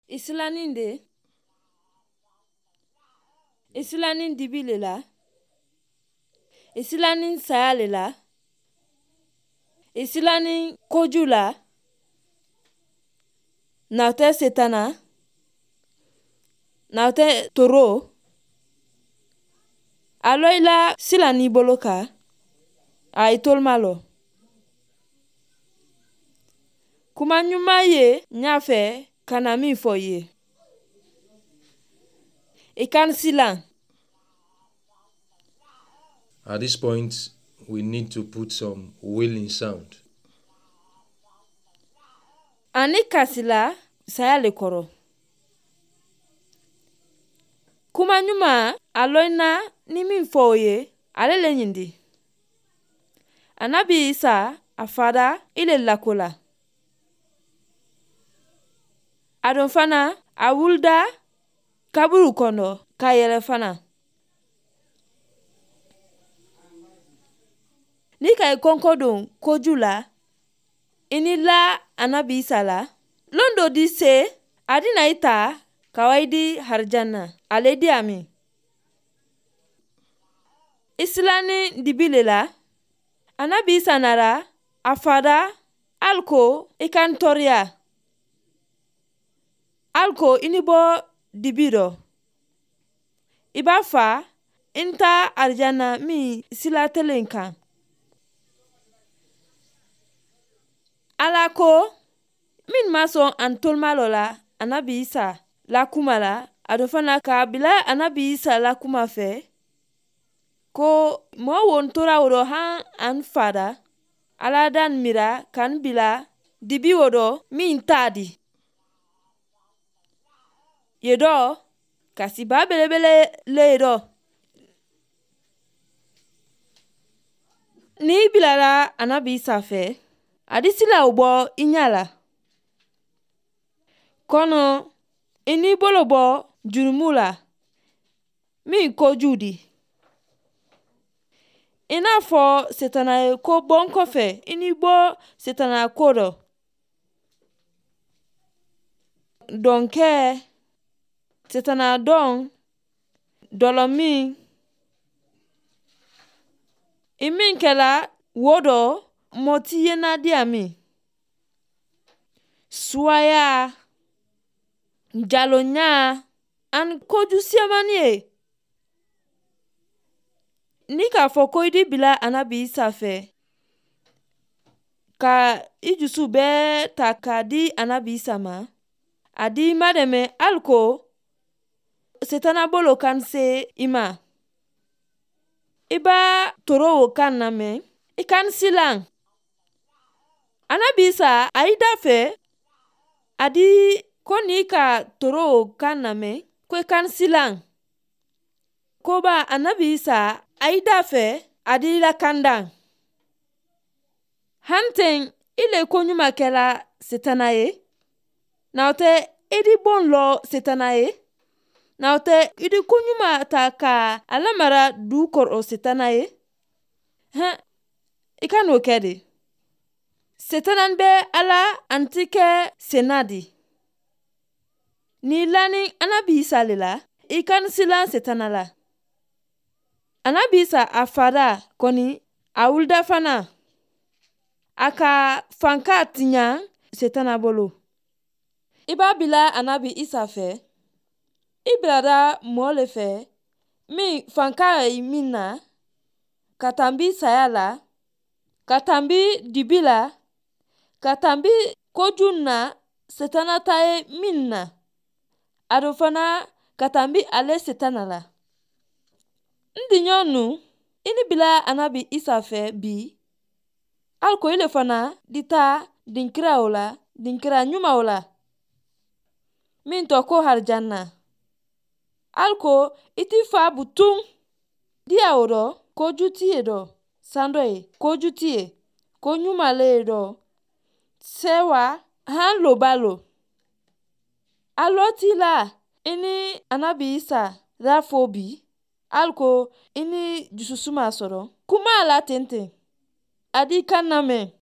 Islanin dibile la. Islanin sayale la. Islanin kojula. Naute setana. Naute toro. Aloila silani boloka. A itol malo. Kuma nyuma ye nyafe kanami foye. Ikan silang. At this point, we need to put some wailing sound. Ani kasila sayale koro. Kuma nyuma aloina nimi foye alele nyindi. Anabi Isa afada ile lakola. Adon fana awulda kaburu kono kayele fana. Nika konkodon kojula inila Anabi Isa la. Londo di se adina ita kawaidi harjana aledi ami. Islani dibile la. Anabi Isa nara afada alko ikantoria. Alko inibo dibido. Ibafa inta arjana mi sila telenka. Alako min mason antolmalola Anabi Isa la kumala adofana ka bila Anabi Isa la kumafe. Ko mo wontora woro han an fada aladan mira kan bila dibi wodo min tadi. Yedo kasi ba belebele ledo. Ni bilara Anabi Isa fe adisila ubo inyala. Kono ini bolobo jurumula mi kojudi. Ina fo setana ko bon kofe ini bo setana kodo. Donke setana don dolomi iminkela wodo motiye na diami. Suaya jalonya an koju siamanie. Nika fokoidi bila Anabi Isa fe. Ka ijusu be takadi Anabi Isa ma. Adi mademe alko setana bolo kan se ima. Iba toro kan name. Ikan silang. Anabi Isa aida fe. Adi koni ka toro kan name. Kwe kan silang. Koba Anabi Isa aida fe adila kandang. Hanten ile konyuma kela setanaye. Naute edi bonlo setanaye. Naute idi konyuma taka alamara du koro setanaye. Ikano kedi. Setanan be ala antike senadi. Ni lani Anabi Isa lela. Ikan silang setanala. Anabi Isa afada koni awulda fana. Aka fanka tinya setana bolo. Iba bila Anabi Isa fe. Ibrada mole fe. Mi fanka imina. Katambi sayala. Katambi dibila. Katambi kojuna setana tae minna. Adofana katambi ale setana la. Ndinyonu, ini bila Anabi Isa fe bi. Alko ile fana dita dinkira ola, dinkira nyuma ola. Minto ko harjana. Alko iti fa butung. Dia odo, ko juti edo. Sandoe, ko juti e. Ko nyuma le edo. Sewa, han lobalo. Aloti la, ini Anabi Isa rafobi. Alko ini jususuma soro. Kuma ala tente. Adi kaname.